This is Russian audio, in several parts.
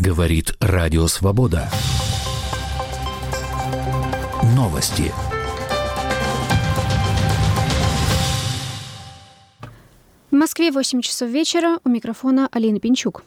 Говорит Радио Свобода. Новости. В Москве 8 часов вечера. У микрофона Алина Пинчук.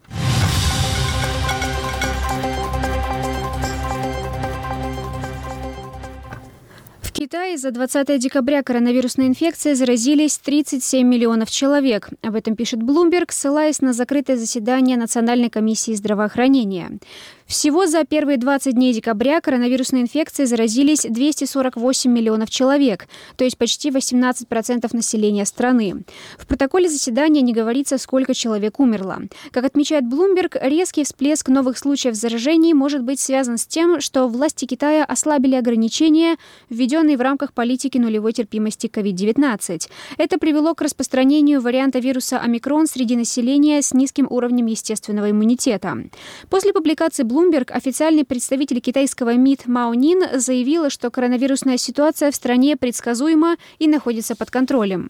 В Китае за 20 декабря коронавирусной инфекцией заразились 37 миллионов человек. Об этом пишет Bloomberg, ссылаясь на закрытое заседание Национальной комиссии здравоохранения. Всего за первые 20 дней декабря коронавирусной инфекцией заразились 248 миллионов человек, то есть почти 18% населения страны. В протоколе заседания не говорится, сколько человек умерло. Как отмечает Bloomberg, резкий всплеск новых случаев заражений может быть связан с тем, что власти Китая ослабили ограничения, введенные в рамках политики нулевой терпимости к COVID-19. Это привело к распространению варианта вируса омикрон среди населения с низким уровнем естественного иммунитета. После публикации Bloomberg официальный представитель китайского МИД Мао Нин заявила, что коронавирусная ситуация в стране предсказуема и находится под контролем.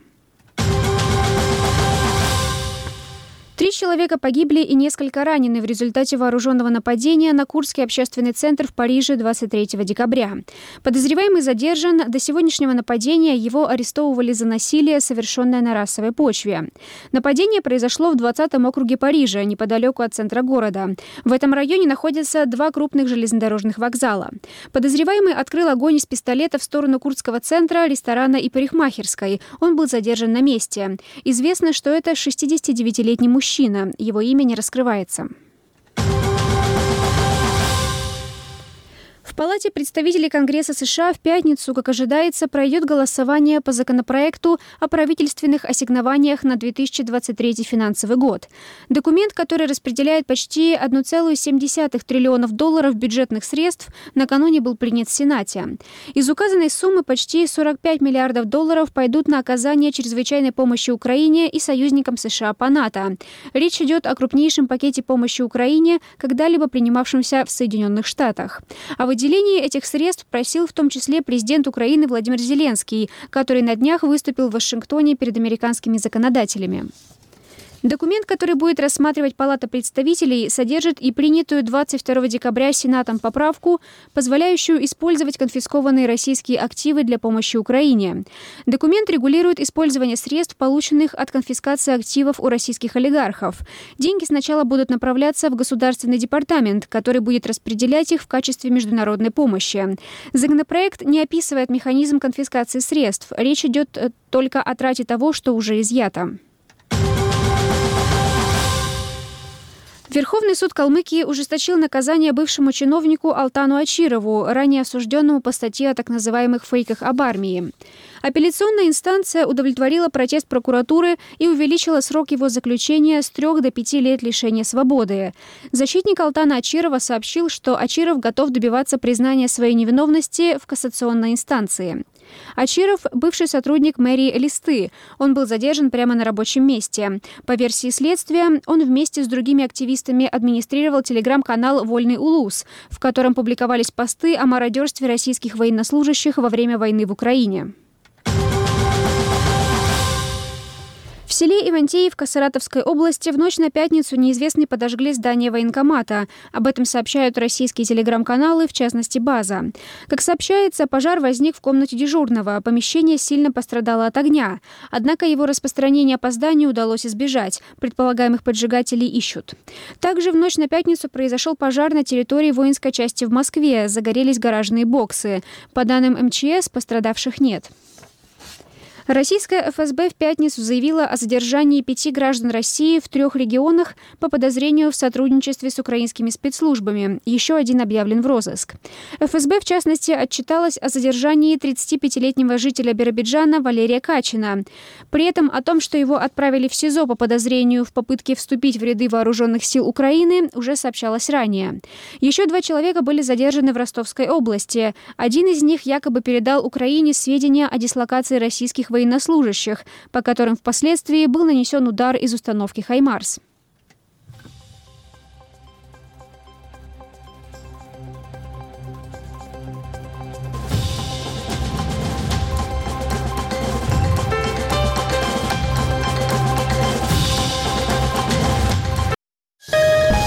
3 человека погибли и несколько ранены в результате вооруженного нападения на Курский общественный центр в Париже 23 декабря. Подозреваемый задержан. До сегодняшнего нападения его арестовывали за насилие, совершенное на расовой почве. Нападение произошло в 20-м округе Парижа, неподалеку от центра города. В этом районе находятся 2 крупных железнодорожных вокзала. Подозреваемый открыл огонь из пистолета в сторону Курского центра, ресторана и парикмахерской. Он был задержан на месте. Известно, что это 69-летний мужчина. Его имя не раскрывается. В Палате представителей Конгресса США в пятницу, как ожидается, пройдет голосование по законопроекту о правительственных ассигнованиях на 2023 финансовый год. Документ, который распределяет почти $1,7 триллионов бюджетных средств, накануне был принят в Сенате. Из указанной суммы почти $45 миллиардов пойдут на оказание чрезвычайной помощи Украине и союзникам США по НАТО. Речь идет о крупнейшем пакете помощи Украине, когда-либо принимавшемся в Соединенных Штатах. О выделении этих средств просил в том числе президент Украины Владимир Зеленский, который на днях выступил в Вашингтоне перед американскими законодателями. Документ, который будет рассматривать Палата представителей, содержит и принятую 22 декабря Сенатом поправку, позволяющую использовать конфискованные российские активы для помощи Украине. Документ регулирует использование средств, полученных от конфискации активов у российских олигархов. Деньги сначала будут направляться в Государственный департамент, который будет распределять их в качестве международной помощи. Законопроект не описывает механизм конфискации средств. Речь идет только о трате того, что уже изъято. Верховный суд Калмыкии ужесточил наказание бывшему чиновнику Алтану Ачирову, ранее осужденному по статье о так называемых фейках об армии. Апелляционная инстанция удовлетворила протест прокуратуры и увеличила срок его заключения с 3 до 5 лет лишения свободы. Защитник Алтана Ачирова сообщил, что Ачиров готов добиваться признания своей невиновности в кассационной инстанции. Ачиров – бывший сотрудник мэрии Элисты. Он был задержан прямо на рабочем месте. По версии следствия, он вместе с другими активистами администрировал телеграм-канал «Вольный Улус», в котором публиковались посты о мародерстве российских военнослужащих во время войны в Украине. В селе Ивантеевка Саратовской области в ночь на пятницу неизвестные подожгли здание военкомата. Об этом сообщают российские телеграм-каналы, в частности «База». Как сообщается, пожар возник в комнате дежурного. Помещение сильно пострадало от огня. Однако его распространение по зданию удалось избежать. Предполагаемых поджигателей ищут. Также в ночь на пятницу произошел пожар на территории воинской части в Москве. Загорелись гаражные боксы. По данным МЧС, пострадавших нет. Российская ФСБ в пятницу заявила о задержании 5 граждан России в 3 регионах по подозрению в сотрудничестве с украинскими спецслужбами. Еще один объявлен в розыск. ФСБ, в частности, отчиталась о задержании 35-летнего жителя Биробиджана Валерия Качина. При этом о том, что его отправили в СИЗО по подозрению в попытке вступить в ряды вооруженных сил Украины, уже сообщалось ранее. Еще 2 человека были задержаны в Ростовской области. Один из них якобы передал Украине сведения о дислокации российских военнослужащих, по которым впоследствии был нанесен удар из установки «Хаймарс».